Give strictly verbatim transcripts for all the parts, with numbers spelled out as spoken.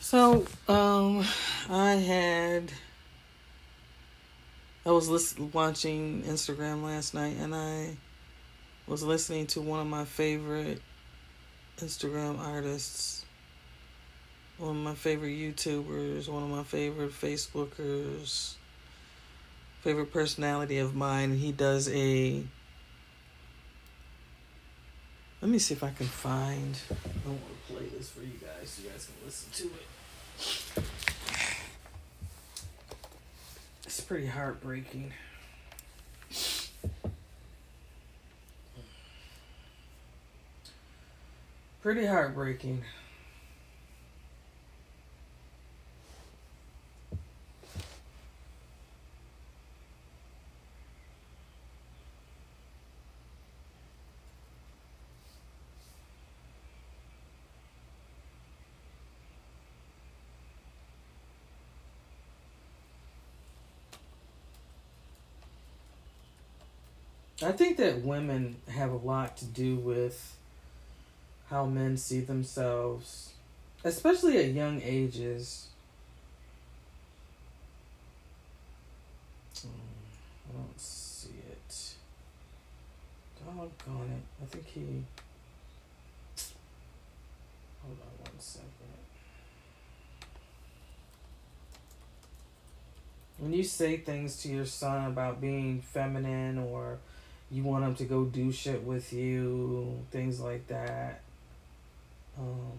So, um, I had, I was listen, watching Instagram last night, and I was listening to one of my favorite Instagram artists, one of my favorite YouTubers, one of my favorite Facebookers, favorite personality of mine. He does a, let me see if I can find, I want to play this for you guys so you guys can listen to it. It's pretty heartbreaking. Pretty heartbreaking. I think that women have a lot to do with how men see themselves, especially at young ages. I don't see it. Doggone it. I think he... Hold on one second. When you say things to your son about being feminine, or you want him to go do shit with you, things like that, um,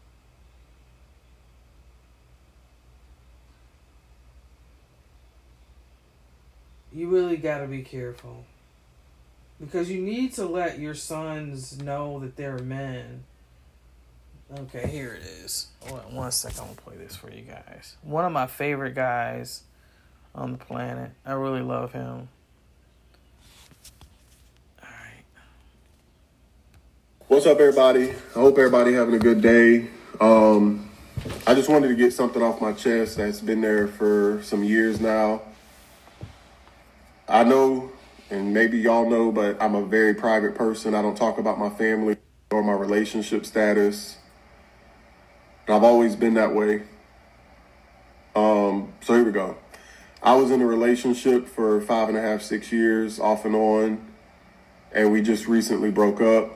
you really got to be careful. Because you need to let your sons know that they're men. Okay, here it is. Hold on one second. I'm going to play this for you guys. One of my favorite guys on the planet. I really love him. All right. What's up, everybody? I hope everybody having a good day. Um, I just wanted to get something off my chest that's been there for some years now. I know, and maybe y'all know, but I'm a very private person. I don't talk about my family or my relationship status. And I've always been that way. Um, so here we go. I was in a relationship for five and a half, six years, off and on, and we just recently broke up.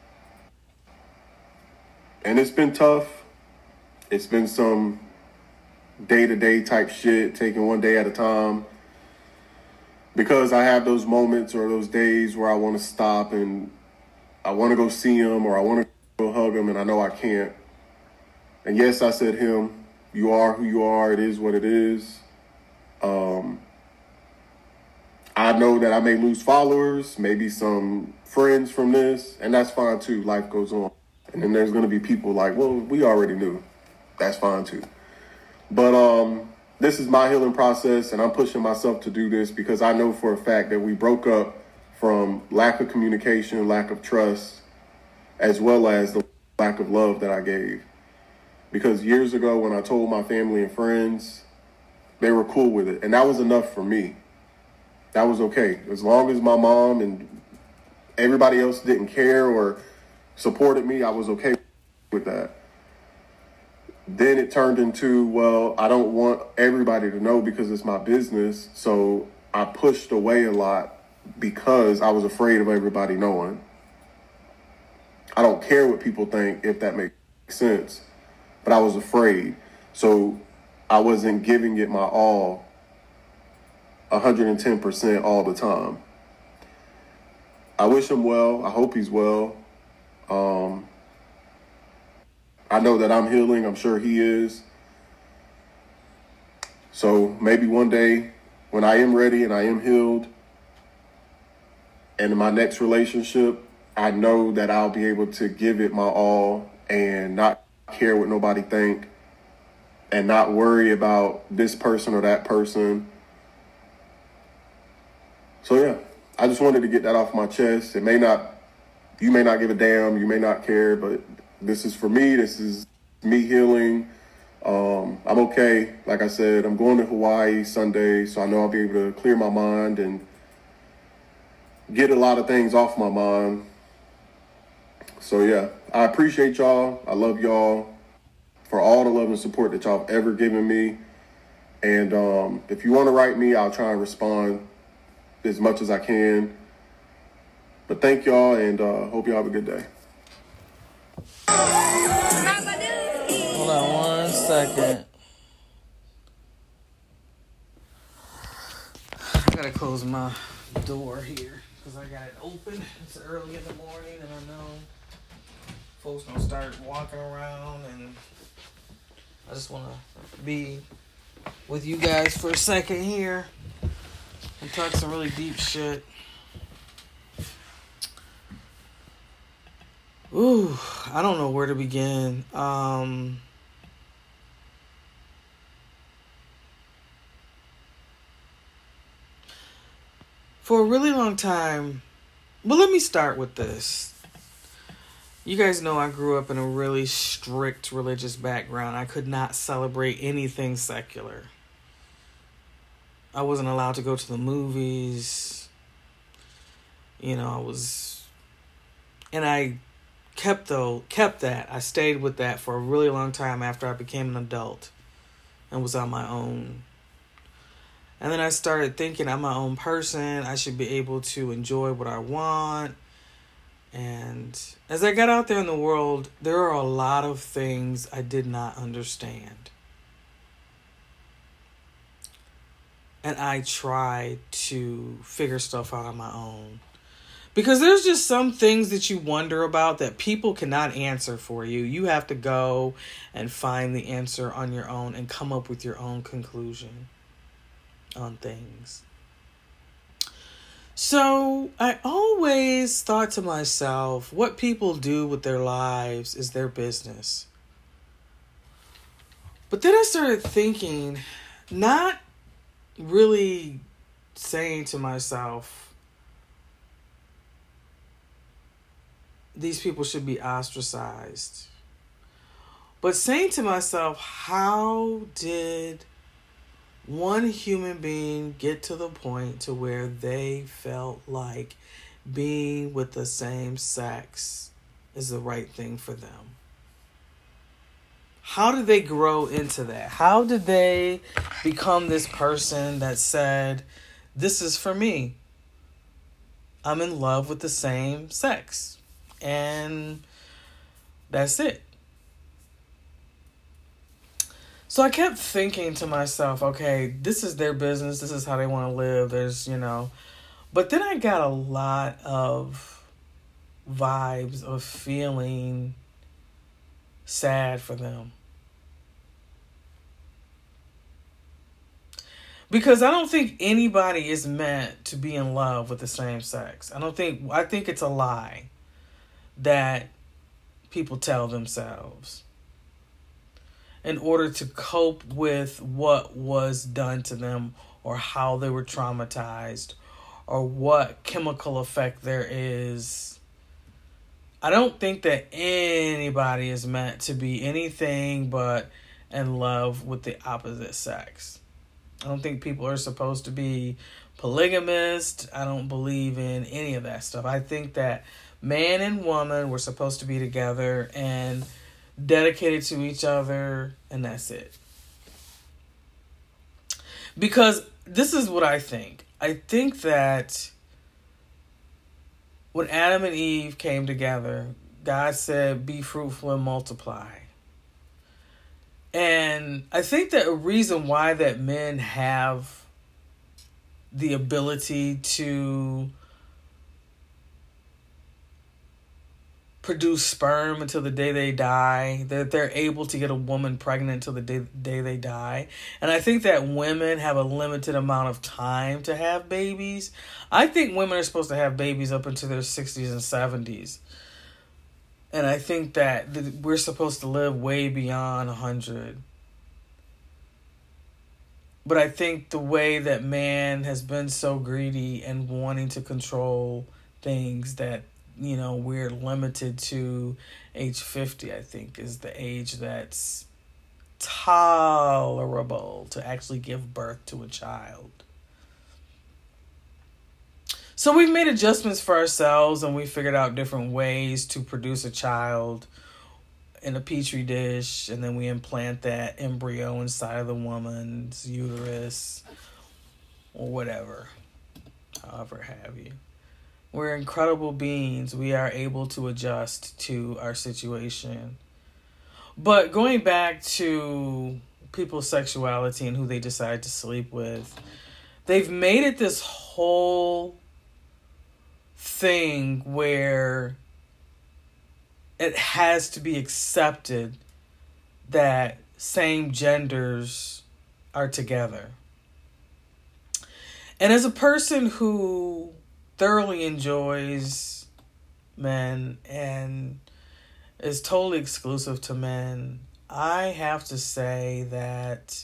And it's been tough. It's been some day-to-day type shit, taking one day at a time. Because I have those moments or those days where I want to stop and I want to go see him or I want to go hug him and I know I can't. And yes, I said him, you are who you are. It is what it is. Um, I know that I may lose followers, maybe some friends from this, and that's fine too. Life goes on. And then there's going to be people like, well, we already knew. That's fine too. But um, this is my healing process, and I'm pushing myself to do this because I know for a fact that we broke up from lack of communication, lack of trust, as well as the lack of love that I gave. Because years ago when I told my family and friends, they were cool with it. And that was enough for me. That was okay. As long as my mom and everybody else didn't care or supported me, I was okay with that. Then it turned into, well, I don't want everybody to know because it's my business. So I pushed away a lot because I was afraid of everybody knowing. I don't care what people think, if that makes sense, but I was afraid. So I wasn't giving it my all, one hundred ten percent all the time. I wish him well. I hope he's well. Um, I know that I'm healing. I'm sure he is. So maybe one day when I am ready and I am healed and in my next relationship, I know that I'll be able to give it my all and not care what nobody think and not worry about this person or that person. So yeah, I just wanted to get that off my chest. It may not, you may not give a damn, you may not care, but this is for me. This is me healing. Um, I'm okay. Like I said, I'm going to Hawaii Sunday, so I know I'll be able to clear my mind and get a lot of things off my mind. So yeah, I appreciate y'all. I love y'all. for all the love and support that y'all have ever given me. And um, if you want to write me, I'll try and respond as much as I can. But thank y'all, and uh, hope y'all have a good day. Hold on one second. I gotta close my door here because I got it open. It's early in the morning, and I know folks gonna start walking around, and I just want to be with you guys for a second here and talk some really deep shit. Ooh, I don't know where to begin. Um, for a really long time, well, let me start with this. You guys know I grew up in a really strict religious background. I could not celebrate anything secular. I wasn't allowed to go to the movies. You know, I was, and I kept though, kept that. I stayed with that for a really long time after I became an adult and was on my own. And then I started thinking I'm my own person. I should be able to enjoy what I want. And as I got out there in the world, there are a lot of things I did not understand. And I tried to figure stuff out on my own. Because there's just some things that you wonder about that people cannot answer for you. You have to go and find the answer on your own and come up with your own conclusion on things. So I always thought to myself, what people do with their lives is their business. But then I started thinking, not really saying to myself, these people should be ostracized. But saying to myself, how did one human being get to the point to where they felt like being with the same sex is the right thing for them? How did they grow into that? How did they become this person that said, this is for me? I'm in love with the same sex. And that's it. So I kept thinking to myself, okay, this is their business. This is how they want to live. There's, you know. But then I got a lot of vibes of feeling sad for them. Because I don't think anybody is meant to be in love with the same sex. I don't think, I think it's a lie that people tell themselves in order to cope with what was done to them or how they were traumatized or what chemical effect there is. I don't think that anybody is meant to be anything but in love with the opposite sex. I don't think people are supposed to be polygamist. I don't believe in any of that stuff. I think that man and woman were supposed to be together and dedicated to each other, and that's it. Because this is what I think. I think that when Adam and Eve came together, God said, be fruitful and multiply. And I think that a reason why that men have the ability to produce sperm until the day they die, that they're able to get a woman pregnant until the day, day they die. And I think that women have a limited amount of time to have babies. I think women are supposed to have babies up into their sixties and seventies. And I think that we're supposed to live way beyond one hundred. But I think the way that man has been so greedy and wanting to control things that, you know, we're limited to age fifty, I think, is the age that's tolerable to actually give birth to a child. So we've made adjustments for ourselves and we figured out different ways to produce a child in a petri dish, and then we implant that embryo inside of the woman's uterus or whatever, however have you. We're incredible beings. We are able to adjust to our situation. But going back to people's sexuality and who they decide to sleep with, they've made it this whole thing where it has to be accepted that same genders are together. And as a person who thoroughly enjoys men and is totally exclusive to men, I have to say that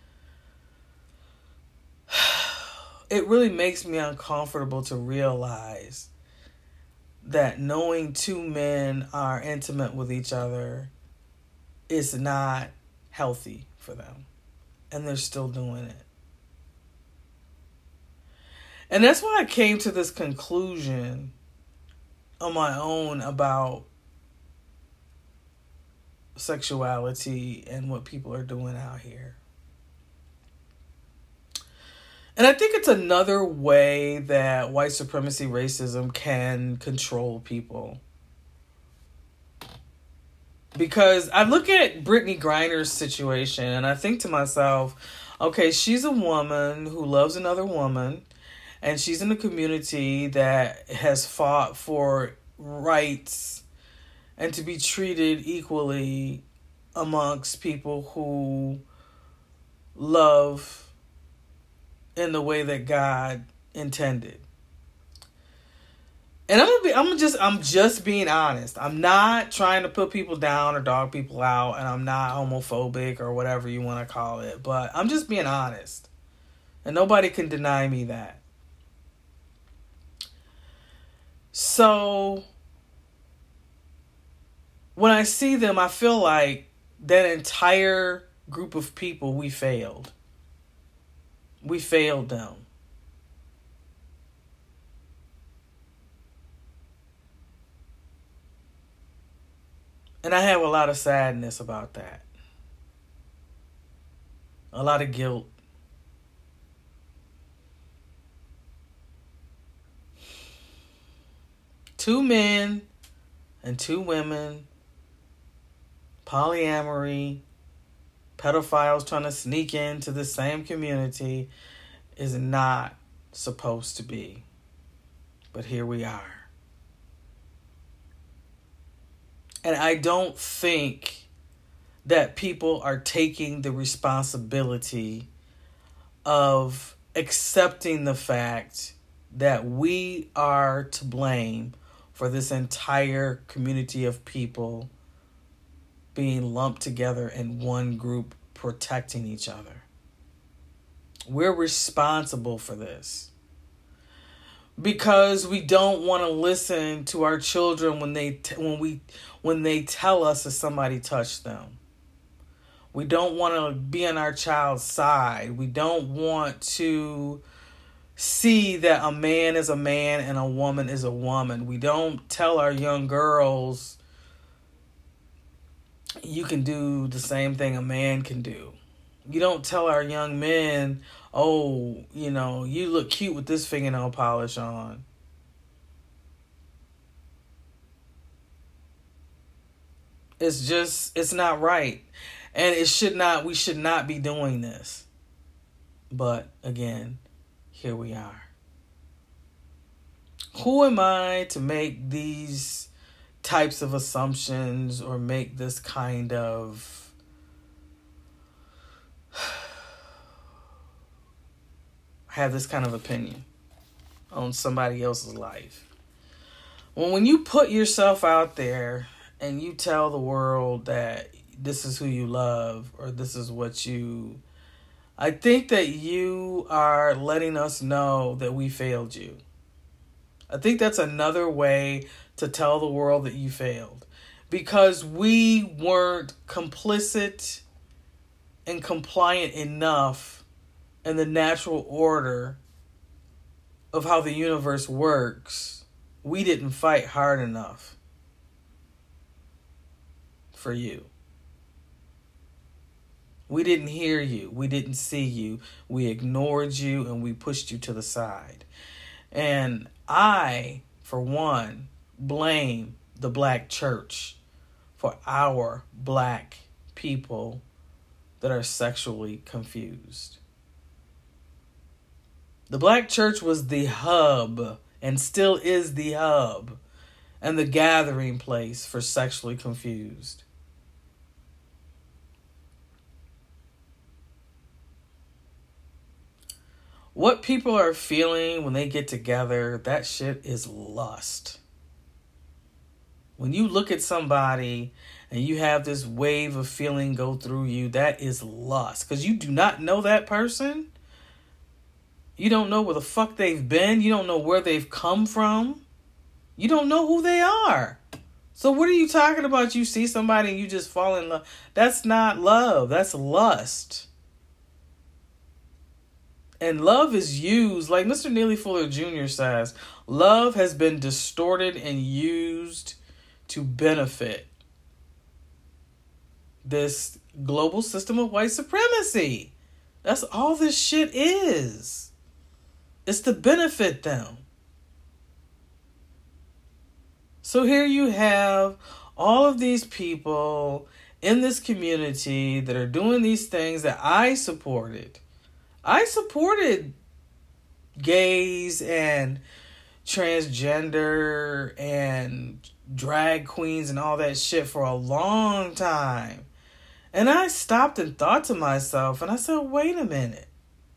it really makes me uncomfortable to realize that knowing two men are intimate with each other is not healthy for them. And they're still doing it. And that's why I came to this conclusion on my own about sexuality and what people are doing out here. And I think it's another way that white supremacy racism can control people. Because I look at Brittany Griner's situation and I think to myself, okay, she's a woman who loves another woman, and she's in a community that has fought for rights and to be treated equally amongst people who love in the way that God intended. And I'm gonna be, I'm just, I'm just being honest. I'm not trying to put people down or dog people out, and I'm not homophobic or whatever you want to call it. But I'm just being honest, and nobody can deny me that. So when I see them, I feel like that entire group of people, we failed. We failed them. And I have a lot of sadness about that. A lot of guilt. Two men and two women, polyamory, pedophiles trying to sneak into the same community is not supposed to be. But here we are. And I don't think that people are taking the responsibility of accepting the fact that we are to blame for this entire community of people being lumped together in one group protecting each other. We're responsible for this. Because we don't want to listen to our children when they t- when we when they tell us that somebody touched them. We don't want to be on our child's side. We don't want to see that a man is a man and a woman is a woman. We don't tell our young girls, you can do the same thing a man can do. You don't tell our young men, oh, you know, you look cute with this fingernail polish on. It's just, it's not right. And it should not, we should not be doing this. But again, here we are. Who am I to make these types of assumptions or make this kind of have this kind of opinion on somebody else's life? Well, when you put yourself out there and you tell the world that this is who you love or this is what you, I think that you are letting us know that we failed you. I think that's another way to tell the world that you failed, because we weren't complicit and compliant enough in the natural order of how the universe works. We didn't fight hard enough for you. We didn't hear you. We didn't see you. We ignored you and we pushed you to the side. And I, for one, blame the black church for our black people that are sexually confused. The black church was the hub and still is the hub and the gathering place for sexually confused. What people are feeling when they get together, that shit is lust. When you look at somebody and you have this wave of feeling go through you, that is lust. Because you do not know that person. You don't know where the fuck they've been. You don't know where they've come from. You don't know who they are. So what are you talking about? You see somebody and you just fall in love. That's not love. That's lust. And love is used, like Mister Neely Fuller Junior says, love has been distorted and used to benefit this global system of white supremacy. That's all this shit is. It's to benefit them. So here you have all of these people in this community that are doing these things that I supported. I supported gays and transgender and drag queens and all that shit for a long time. And I stopped and thought to myself, and I said, wait a minute.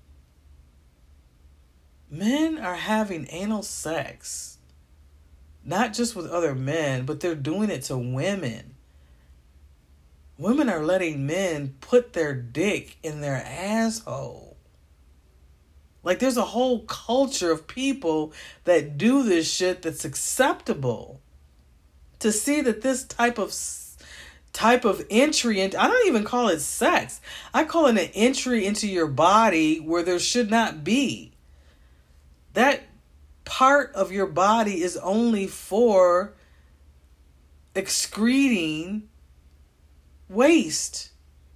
Men are having anal sex, not just with other men, but they're doing it to women. Women are letting men put their dick in their asshole. Like, there's a whole culture of people that do this shit that's acceptable. To see that this type of type of entry into, I don't even call it sex. I call it an entry into your body where there should not be. That part of your body is only for excreting waste.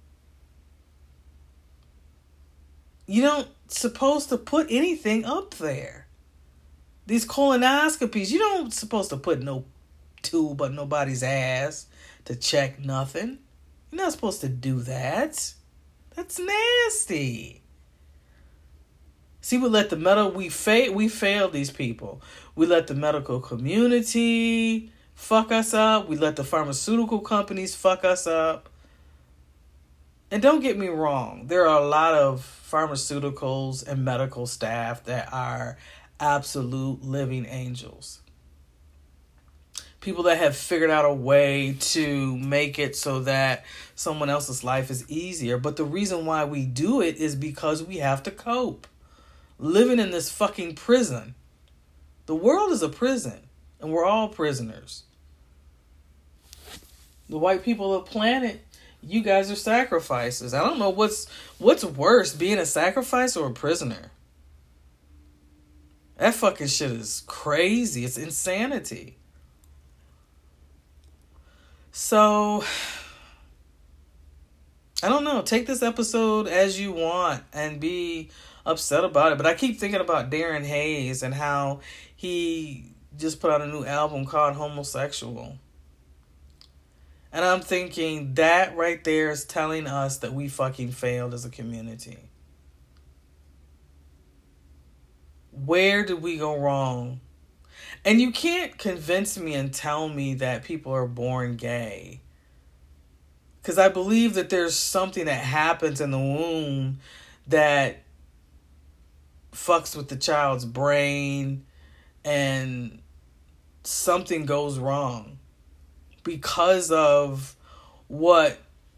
You don't supposed to put anything up there. These colonoscopies, you don't supposed to put no tube up nobody's ass to check nothing. You're not supposed to do that. That's nasty. See, we let the medical, we fail, we failed these people. We let the medical community fuck us up. We let the pharmaceutical companies fuck us up. And don't get me wrong, there are a lot of pharmaceuticals and medical staff that are absolute living angels. People that have figured out a way to make it so that someone else's life is easier. But the reason why we do it is because we have to cope. Living in this fucking prison. The world is a prison, and we're all prisoners. The white people of the planet, you guys are sacrifices. I don't know what's what's worse, being a sacrifice or a prisoner. That fucking shit is crazy. It's insanity. So, I don't know. Take this episode as you want and be upset about it. But I keep thinking about Darren Hayes and how he just put out a new album called Homosexual. And I'm thinking that right there is telling us that we fucking failed as a community. Where did we go wrong? And you can't convince me and tell me that people are born gay. Because I believe that there's something that happens in the womb that fucks with the child's brain and something goes wrong because of what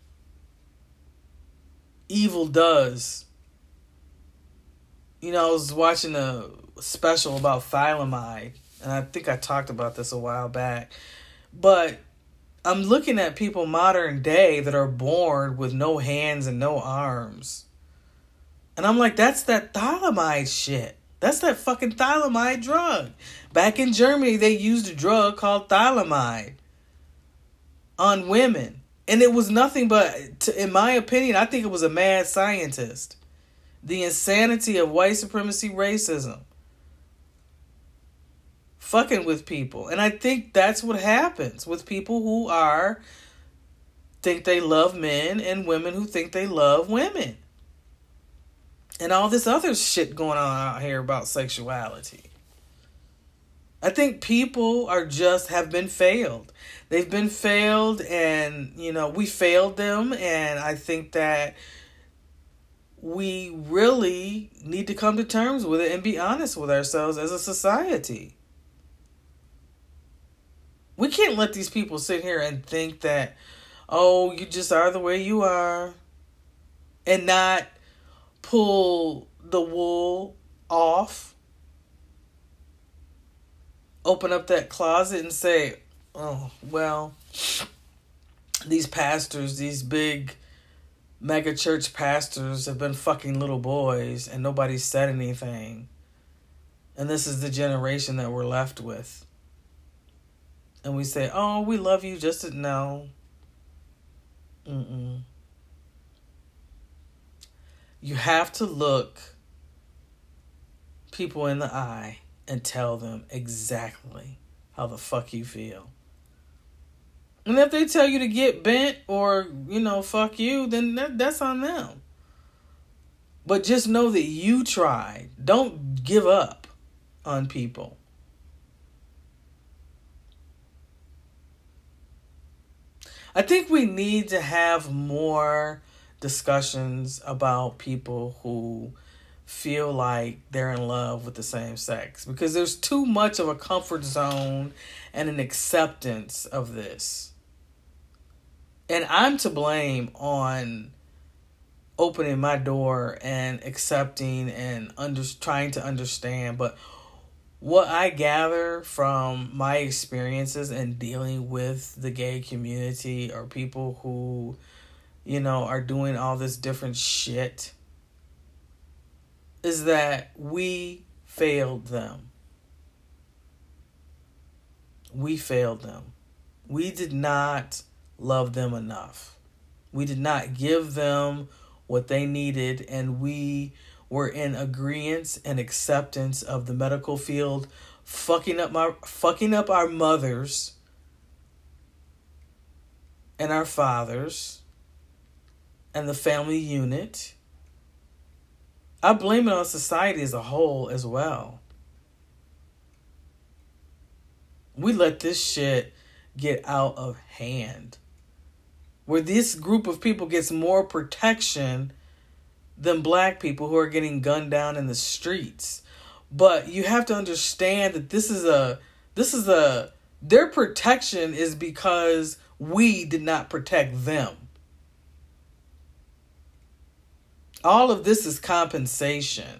evil does. You know, I was watching a special about thalidomide, and I think I talked about this a while back. But I'm looking at people modern day that are born with no hands and no arms. And I'm like, that's that thalidomide shit. That's that fucking thalidomide drug. Back in Germany, they used a drug called thalidomide on women. And it was nothing but, to, in my opinion, I think it was a mad scientist. The insanity of white supremacy racism. Fucking with people. And I think that's what happens with people who are, think they love men, and women who think they love women. And all this other shit going on out here about sexuality. I think people are just, have been failed. They've been failed, and, you know, we failed them. And I think that we really need to come to terms with it and be honest with ourselves as a society. We can't let these people sit here and think that, oh, you just are the way you are, and not pull the wool off, open up that closet and say, oh, well, these pastors, these big mega church pastors have been fucking little boys and nobody said anything. And this is the generation that we're left with. And we say, oh, we love you just to know. Mm-mm. You have to look people in the eye and tell them exactly how the fuck you feel. And if they tell you to get bent or, you know, fuck you, then that, that's on them. But just know that you tried. Don't give up on people. I think we need to have more discussions about people who feel like they're in love with the same sex, because there's too much of a comfort zone and an acceptance of this. And I'm to blame on opening my door and accepting and under, trying to understand. But what I gather from my experiences and dealing with the gay community, or people who, you know, are doing all this different shit, is that we failed them. We failed them. We did not love them enough. We did not give them what they needed, and we were in agreement and acceptance of the medical field fucking up my fucking up our mothers and our fathers and the family unit. I blame it on society as a whole as well. We let this shit get out of hand, where this group of people gets more protection than black people who are getting gunned down in the streets. But you have to understand that this is a, this is a, their protection is because we did not protect them. All of this is compensation.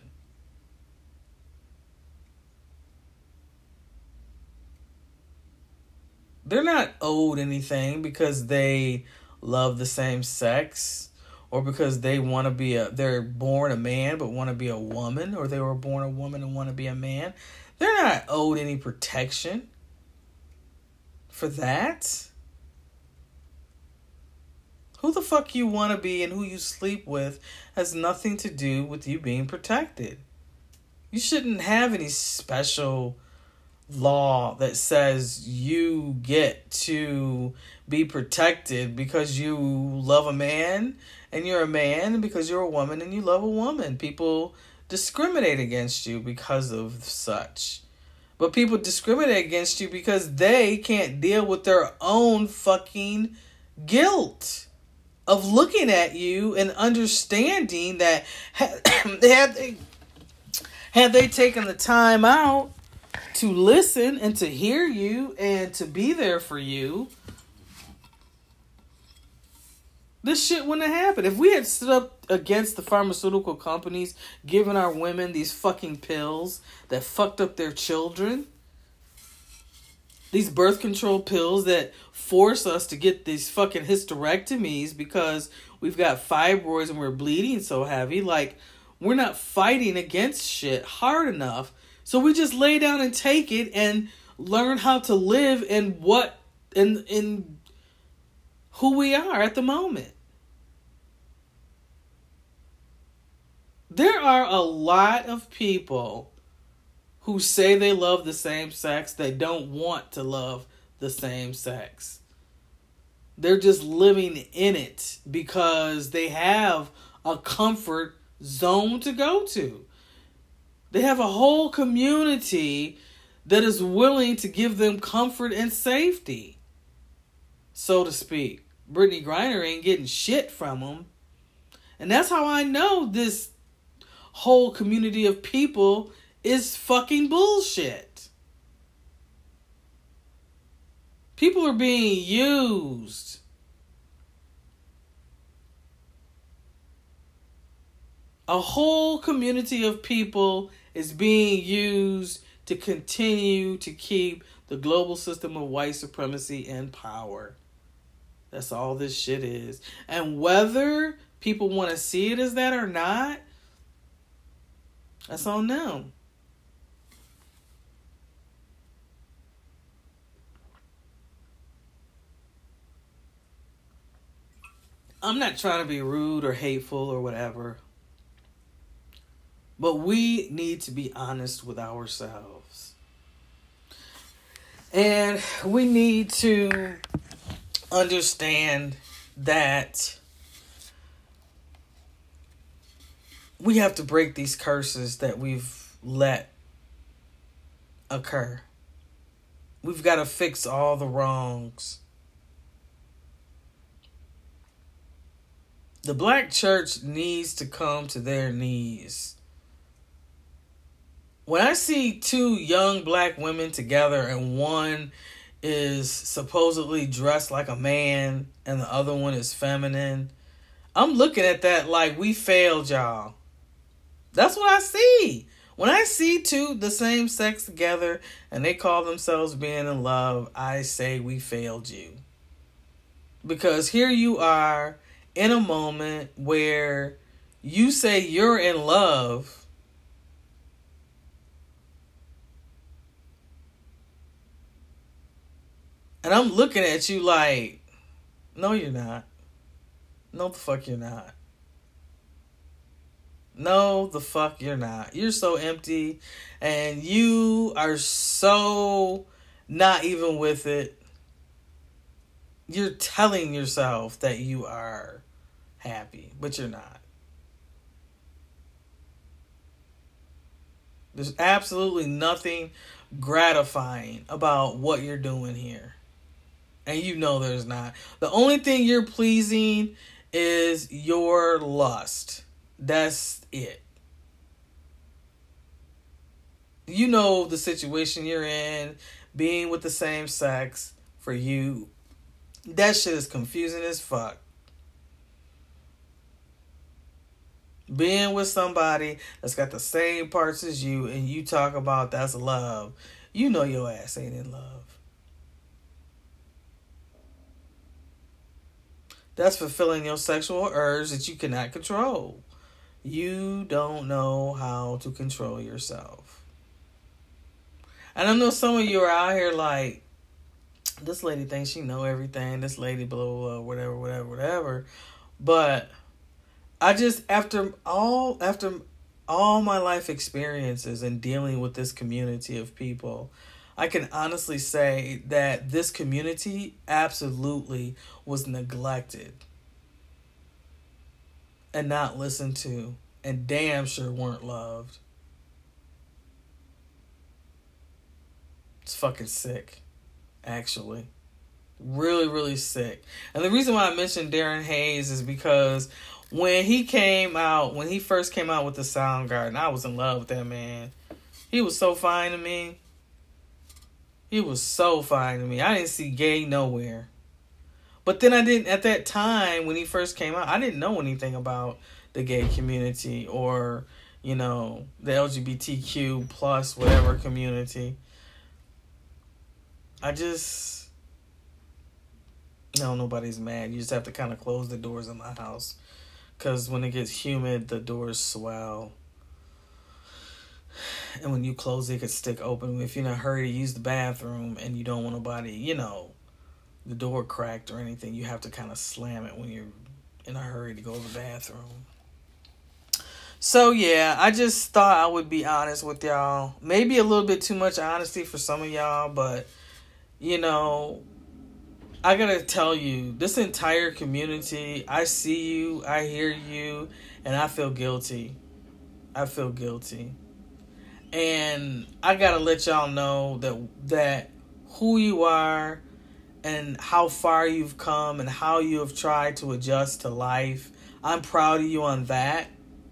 They're not owed anything because they love the same sex, or because they want to be a, they're born a man but want to be a woman, or they were born a woman and want to be a man. They're not owed any protection for that. Who the fuck you want to be and who you sleep with has nothing to do with you being protected. You shouldn't have any special law that says you get to be protected because you love a man and you're a man, and because you're a woman and you love a woman. People discriminate against you because of such. But people discriminate against you because they can't deal with their own fucking guilt of looking at you and understanding that had they, had they taken the time out to listen and to hear you and to be there for you, this shit wouldn't have happened. If we had stood up against the pharmaceutical companies giving our women these fucking pills that fucked up their children, these birth control pills that force us to get these fucking hysterectomies because we've got fibroids and we're bleeding so heavy, like, we're not fighting against shit hard enough. So we just lay down and take it and learn how to live in what, in, in who we are at the moment. There are a lot of people who say they love the same sex. They don't want to love the same sex. They're just living in it because they have a comfort zone to go to. They have a whole community that is willing to give them comfort and safety, so to speak. Brittany Griner ain't getting shit from them. And that's how I know this whole community of people is fucking bullshit. People are being used. A whole community of people is being used to continue to keep the global system of white supremacy in power. That's all this shit is. And whether people want to see it as that or not, that's on them. I'm not trying to be rude or hateful or whatever, but we need to be honest with ourselves. And we need to understand that we have to break these curses that we've let occur. We've got to fix all the wrongs. The black church needs to come to their knees. When I see two young black women together and one is supposedly dressed like a man and the other one is feminine, I'm looking at that like we failed y'all. That's what I see. When I see two the same sex together and they call themselves being in love, I say we failed you. Because here you are in a moment where you say you're in love, and I'm looking at you like, no, you're not. No, the fuck you're not. No, the fuck you're not. You're so empty, and you are so not even with it. You're telling yourself that you are happy, but you're not. There's absolutely nothing gratifying about what you're doing here. And you know there's not. The only thing you're pleasing is your lust. That's it. You know the situation you're in, being with the same sex, for you, that shit is confusing as fuck. Being with somebody that's got the same parts as you and you talk about that's love, you know your ass ain't in love. That's fulfilling your sexual urge that you cannot control. You don't know how to control yourself. And I know some of you are out here like, this lady thinks she know everything. This lady blah, blah, blah, whatever, whatever, whatever. But I just, after all, after all my life experiences and dealing with this community of people, I can honestly say that this community absolutely was neglected and not listened to, and damn sure weren't loved. It's fucking sick, actually. Really, really sick. And the reason why I mentioned Darren Hayes is because when he came out, when he first came out with the Soundgarden, I was in love with that man. He was so fine to me. He was so fine to me. I didn't see gay nowhere. But then I didn't, at that time, when he first came out, I didn't know anything about the gay community or, you know, the L G B T Q plus whatever community. I just, no, nobody's mad. You just have to kind of close the doors in my house. Because when it gets humid, the doors swell. And when you close it, it could stick open. If you're in a hurry to use the bathroom and you don't want nobody, you know, the door cracked or anything. You have to kind of slam it when you're in a hurry to go to the bathroom. So, yeah, I just thought I would be honest with y'all. Maybe a little bit too much honesty for some of y'all, but, you know, I gotta tell you, this entire community, I see you, I hear you, and I feel guilty. I feel guilty. And I gotta let y'all know that that who you are and how far you've come and how you have tried to adjust to life. I'm proud of you on that.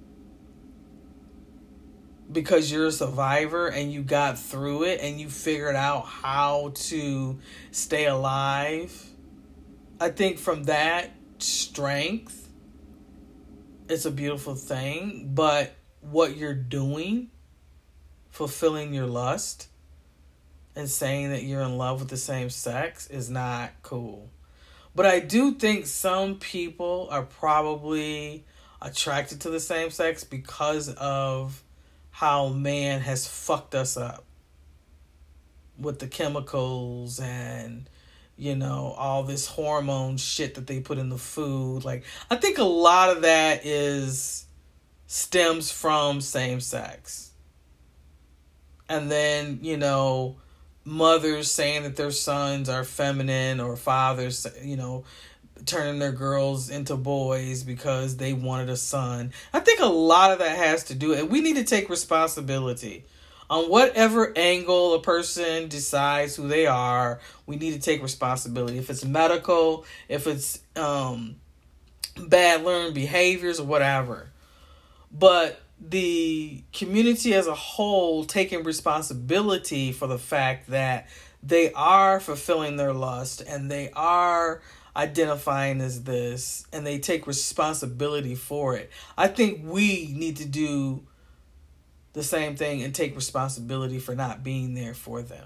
Because you're a survivor and you got through it and you figured out how to stay alive. I think from that strength, it's a beautiful thing. But what you're doing, fulfilling your lust and saying that you're in love with the same sex is not cool. But I do think some people are probably attracted to the same sex because of how man has fucked us up with the chemicals and, you know, all this hormone shit that they put in the food. Like, I think a lot of that is stems from same sex. And then, you know, mothers saying that their sons are feminine, or fathers, you know, turning their girls into boys because they wanted a son. I think a lot of that has to do, and we need to take responsibility on whatever angle a person decides who they are. We need to take responsibility. If it's medical, if it's um, bad learned behaviors or whatever. But the community as a whole taking responsibility for the fact that they are fulfilling their lust and they are identifying as this, and they take responsibility for it. I think we need to do the same thing and take responsibility for not being there for them.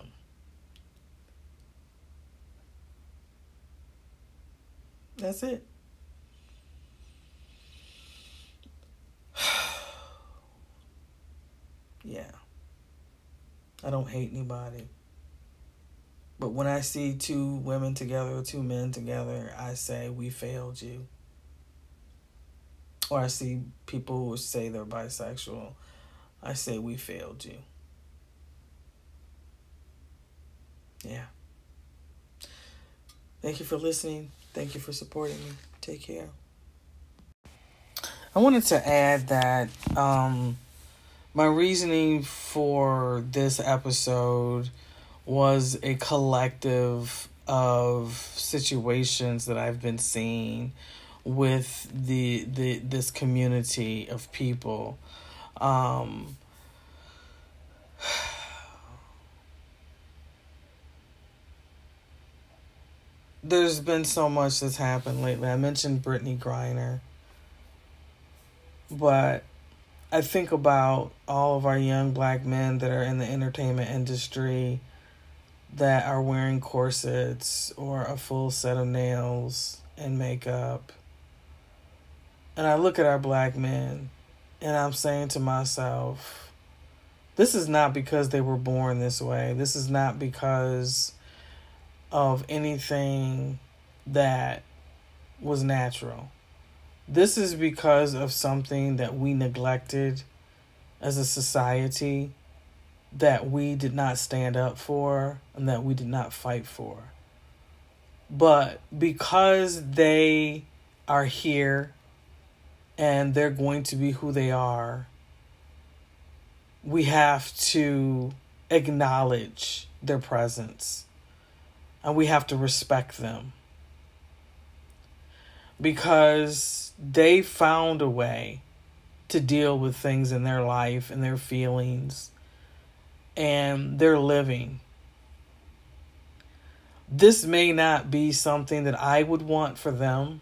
That's it. Yeah. I don't hate anybody. But when I see two women together or two men together, I say, we failed you. Or I see people who say they're bisexual, I say, we failed you. Yeah. Thank you for listening. Thank you for supporting me. Take care. I wanted to add that um, my reasoning for this episode was a collective of situations that I've been seeing with the the this community of people. Um, there's been so much that's happened lately. I mentioned Brittany Griner, but I think about all of our young black men that are in the entertainment industry that are wearing corsets or a full set of nails and makeup. And I look at our black men and I'm saying to myself, this is not because they were born this way. This is not because of anything that was natural. This is because of something that we neglected as a society, that we did not stand up for and that we did not fight for. But because they are here and they're going to be who they are, we have to acknowledge their presence and we have to respect them. Because they found a way to deal with things in their life and their feelings, and they're living. This may not be something that I would want for them,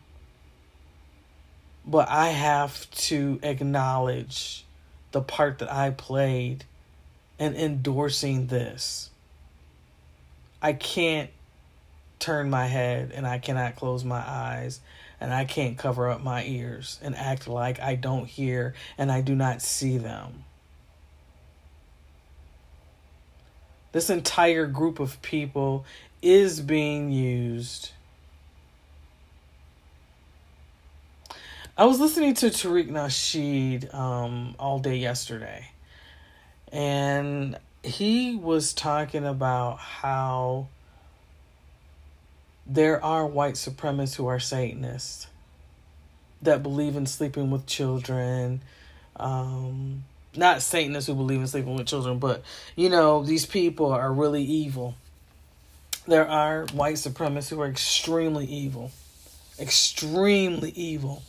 but I have to acknowledge the part that I played in endorsing this. I can't turn my head and I cannot close my eyes and I can't cover up my ears and act like I don't hear and I do not see them. This entire group of people is being used. I was listening to Tariq Nasheed um, all day yesterday, and he was talking about how there are white supremacists who are Satanists that believe in sleeping with children. Um, not Satanists who believe in sleeping with children, but, you know, these people are really evil. There are white supremacists who are extremely evil. Extremely evil.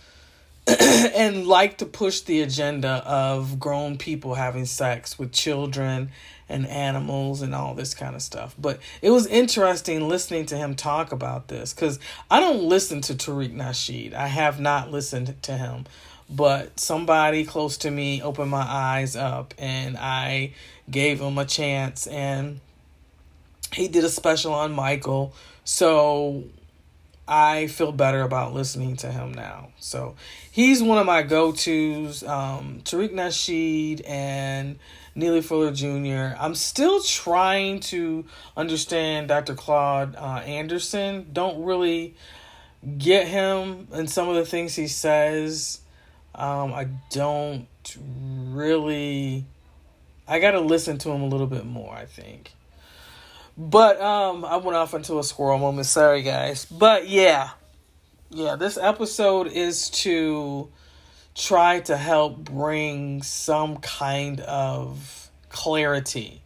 And like to push the agenda of grown people having sex with children and animals and all this kind of stuff. But it was interesting listening to him talk about this, because I don't listen to Tariq Nasheed. I have not listened to him. But somebody close to me opened my eyes up, and I gave him a chance, and he did a special on Michael. So I feel better about listening to him now. So he's one of my go-tos. Um, Tariq Nasheed and Neely Fuller Junior I'm still trying to understand Doctor Claude uh, Anderson. Don't really get him and some of the things he says. Um, I don't really... I got to listen to him a little bit more, I think. But um, I went off into a squirrel moment. Sorry, guys. But yeah. Yeah, this episode is to try to help bring some kind of clarity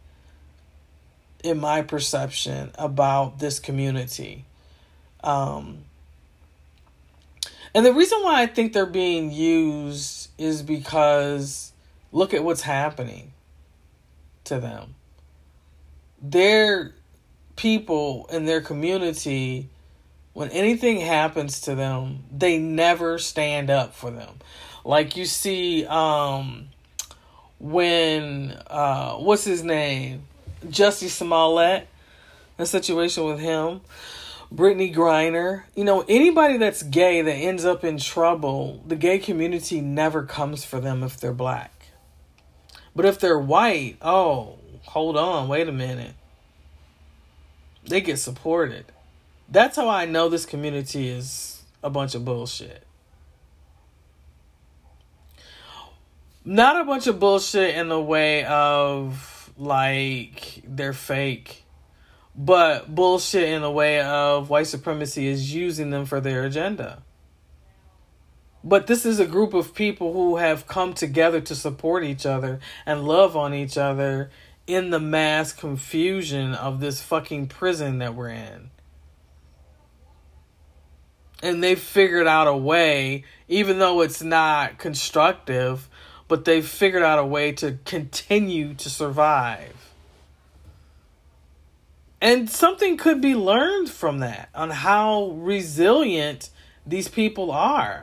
in my perception about this community. Um, and the reason why I think they're being used is because look at what's happening to them. They're people in their community, when anything happens to them, they never stand up for them. Like you see um, when, uh, what's his name? Jussie Smollett, the situation with him, Brittany Griner. You know, anybody that's gay that ends up in trouble, the gay community never comes for them if they're black. But if they're white, oh, hold on, wait a minute. They get supported. That's how I know this community is a bunch of bullshit. Not a bunch of bullshit in the way of, like, they're fake. But bullshit in the way of white supremacy is using them for their agenda. But this is a group of people who have come together to support each other and love on each other in the mass confusion of this fucking prison that we're in. And they've figured out a way, even though it's not constructive, but they've figured out a way to continue to survive. And something could be learned from that, on how resilient these people are.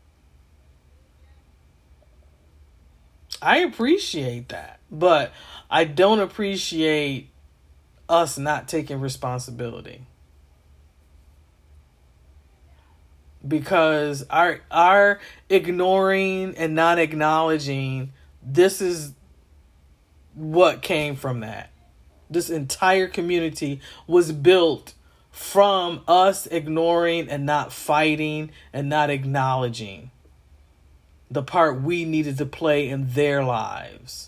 I appreciate that, but I don't appreciate us not taking responsibility. Because our our ignoring and not acknowledging, this is what came from that. This entire community was built from us ignoring and not fighting and not acknowledging the part we needed to play in their lives.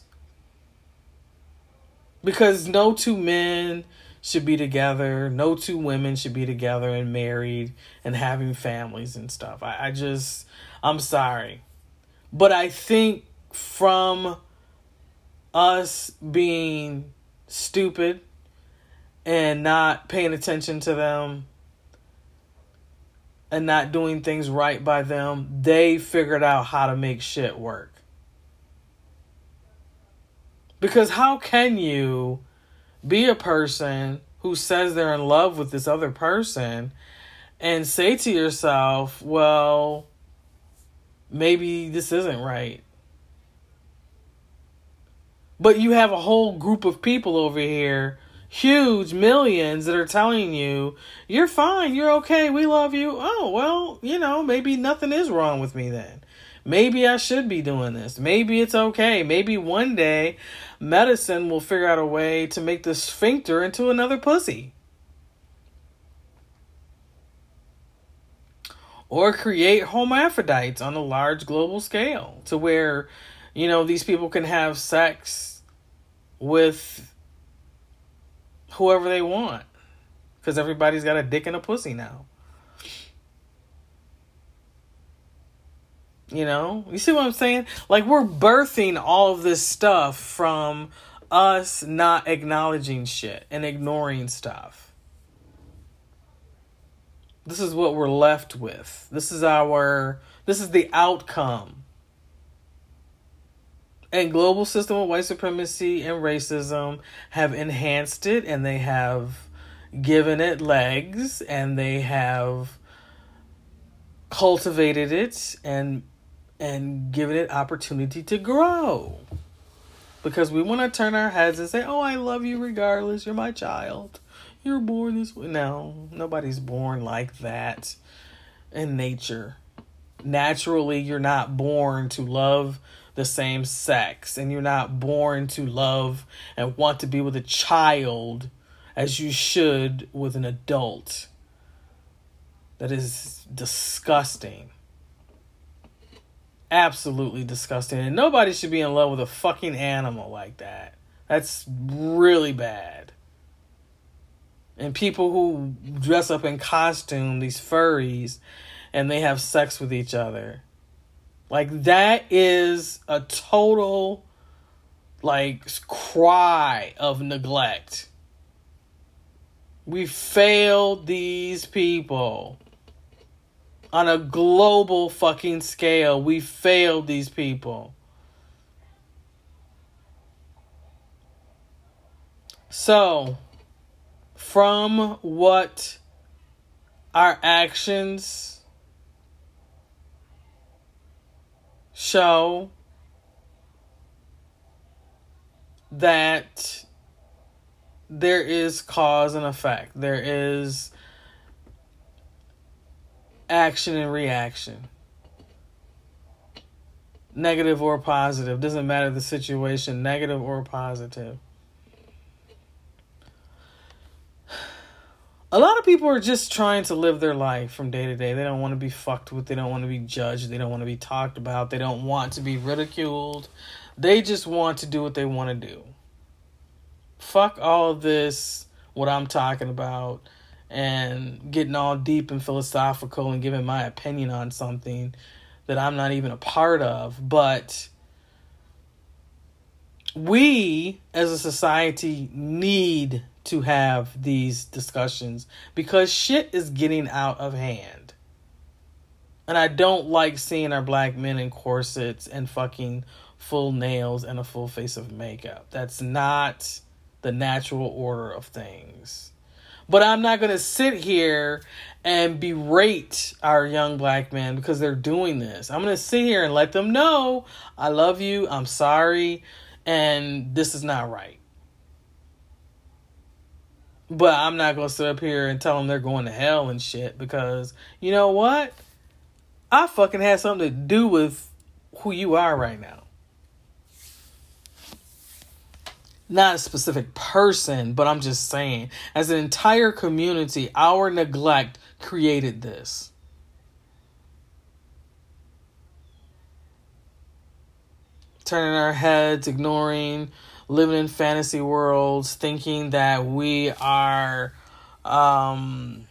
Because no two men should be together. No two women should be together and married and having families and stuff. I, I just, I'm sorry. But I think from us being stupid and not paying attention to them and not doing things right by them, they figured out how to make shit work. Because how can you be a person who says they're in love with this other person and say to yourself, well, maybe this isn't right? But you have a whole group of people over here, huge millions, that are telling you, you're fine, you're okay, we love you. Oh, well, you know, maybe nothing is wrong with me then. Maybe I should be doing this. Maybe it's okay. Maybe one day medicine will figure out a way to make the sphincter into another pussy. or create hermaphrodites on a large global scale to where, you know, these people can have sex with whoever they want because everybody's got a dick and a pussy now. You know, you see what I'm saying? Like, we're birthing all of this stuff from us not acknowledging shit and ignoring stuff. This is what we're left with. This is our, this is the outcome. And global system of white supremacy and racism have enhanced it, and they have given it legs, and they have cultivated it and and given it opportunity to grow. Because we want to turn our heads and say, oh, I love you regardless. You're my child. You're born this way. No, nobody's born like that in nature. Naturally, you're not born to love the same sex. And you're not born to love and want to be with a child as you should with an adult. That is disgusting. Absolutely disgusting. And nobody should be in love with a fucking animal like that. That's really bad. And people who dress up in costume, these furries, and they have sex with each other. Like, that is a total, like, cry of neglect. We failed these people. On a global fucking scale, we failed these people. So, from what our actions show, that there is cause and effect. There is action and reaction. Negative or positive. Doesn't matter the situation, negative or positive. A lot of people are just trying to live their life from day to day. They don't want to be fucked with. They don't want to be judged. They don't want to be talked about. They don't want to be ridiculed. They just want to do what they want to do. Fuck all of this, what I'm talking about, and getting all deep and philosophical and giving my opinion on something that I'm not even a part of. But we, as a society, need to have these discussions because shit is getting out of hand. And I don't like seeing our black men in corsets and fucking full nails and a full face of makeup. That's not the natural order of things. But I'm not going to sit here and berate our young black men because they're doing this. I'm going to sit here and let them know, I love you, I'm sorry, and this is not right. But I'm not going to sit up here and tell them they're going to hell and shit because, you know what? I fucking had something to do with who you are right now. Not a specific person, but I'm just saying, as an entire community, our neglect created this. Turning our heads, ignoring, living in fantasy worlds, thinking that we are um,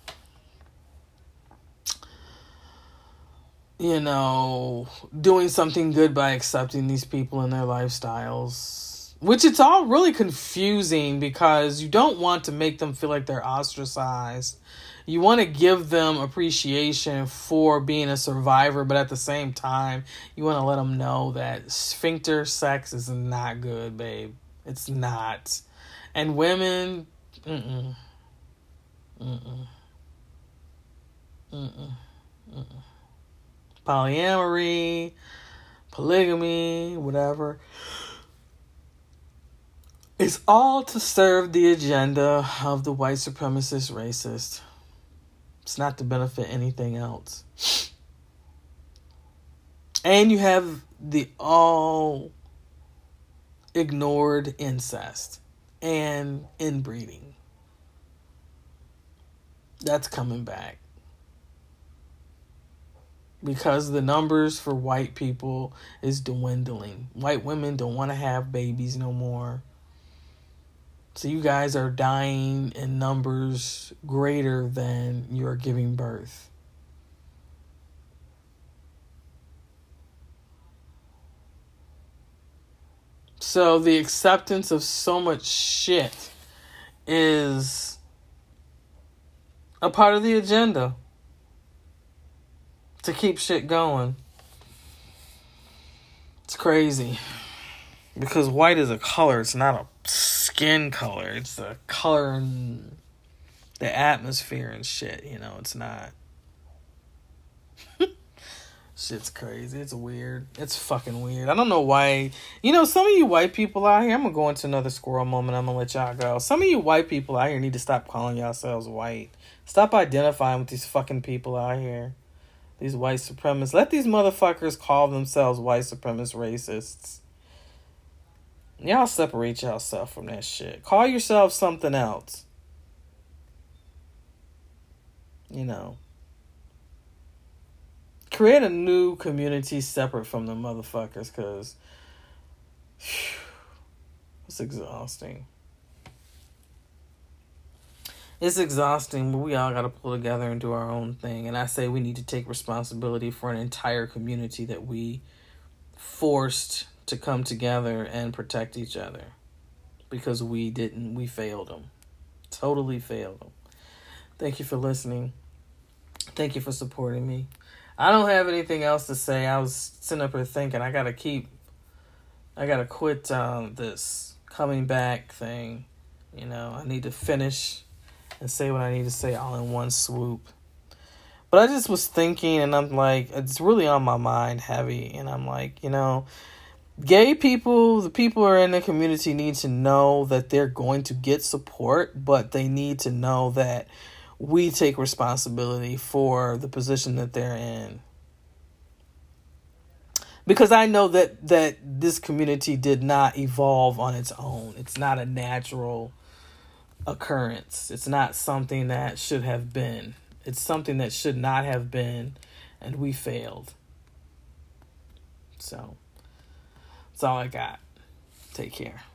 you know, doing something good by accepting these people and their lifestyles. Which it's all really confusing because you don't want to make them feel like they're ostracized. You want to give them appreciation for being a survivor, but at the same time, you want to let them know that sphincter sex is not good, babe. It's not. And women, mm-mm, mm-mm, mm-mm, mm-mm. Polyamory, polygamy, whatever. It's all to serve the agenda of the white supremacist racist. It's not to benefit anything else. And you have the all ignored incest and inbreeding. That's coming back. because the numbers for white people is dwindling. White women don't want to have babies no more. So you guys are dying in numbers greater than you're giving birth. So the acceptance of so much shit is a part of the agenda to keep shit going. It's crazy. Because white is a color. It's not a skin color. It's a color in the atmosphere and shit. You know, it's not. Shit's crazy. It's weird. It's fucking weird. I don't know why. You know, some of you white people out here, I'm going to go into another squirrel moment. I'm going to let y'all go. Some of you white people out here need to stop calling yourselves white. Stop identifying with these fucking people out here. These white supremacists. Let these motherfuckers call themselves white supremacist racists. Y'all separate yourself from that shit. Call yourself something else. You know. Create a new community separate from the motherfuckers, because it's exhausting. It's exhausting, but we all got to pull together and do our own thing. And I say we need to take responsibility for an entire community that we forced to come together and protect each other. Because we didn't. We failed them. Totally failed them. Thank you for listening. Thank you for supporting me. I don't have anything else to say. I was sitting up here thinking, I gotta keep, I gotta quit um, this coming back thing. You know, I need to finish and say what I need to say all in one swoop. But I just was thinking, and I'm like, it's really on my mind heavy. And I'm like, you know, gay people, the people who are in the community need to know that they're going to get support, but they need to know that we take responsibility for the position that they're in. Because I know that, that this community did not evolve on its own. It's not a natural occurrence. It's not something that should have been. It's something that should not have been, and we failed. So, that's all I got. Take care.